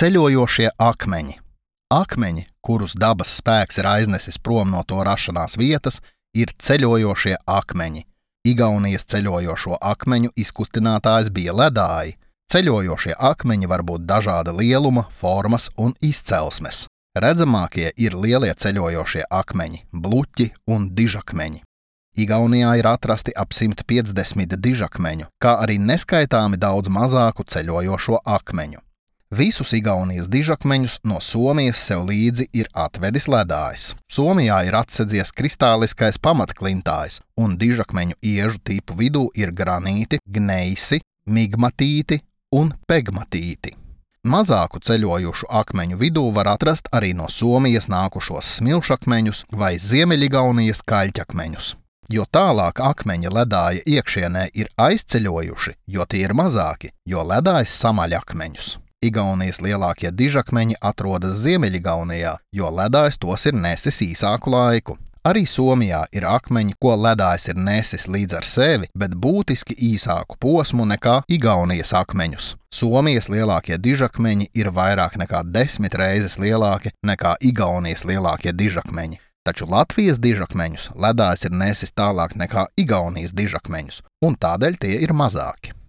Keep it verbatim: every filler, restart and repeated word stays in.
Ceļojošie akmeņi. Akmeņi, kurus dabas spēks ir aiznesis prom no to rašanās vietas, ir ceļojošie akmeņi. Igaunijas ceļojošo akmeņu izkustinātājs bija ledāji. Ceļojošie akmeņi var būt dažāda lieluma, formas un izcelsmes. Redzamākie ir lielie ceļojošie akmeņi, bluķi un dižakmeņi. Igaunijā ir atrasti ap simt piecdesmit dižakmeņu, kā arī neskaitāmi daudz mazāku ceļojošo akmeņu. Visus Igaunijas dižakmeņus no Somijas sev līdzi ir atvedis ledājs. Somijā ir atsedzies kristāliskais pamatklintājas, un dižakmeņu iežu tipu vidū ir granīti, gneisi, migmatīti un pegmatīti. Mazāku ceļojušu akmeņu vidū var atrast arī no Somijas nākušos smilšakmeņus vai Ziemeļigaunijas kaļķakmeņus. Jo tālāk akmeņi ledāja iekšienē ir aizceļojuši, jo tie ir mazāki, jo ledājs samaļ akmeņus. Igaunijas lielākie dižakmeņi atrodas Ziemeļigaunijā, jo ledājs tos ir nesis īsāku laiku. Arī Somijā ir akmeņi, ko ledājs ir nesis līdz ar sevi, bet būtiski īsāku posmu nekā Igaunijas akmeņus. Somijas lielākie dižakmeņi ir vairāk nekā desmit reizes lielāki nekā Igaunijas lielākie dižakmeņi. Taču Latvijas dižakmeņus ledājs ir nesis tālāk nekā Igaunijas dižakmeņus, un tādēļ tie ir mazāki.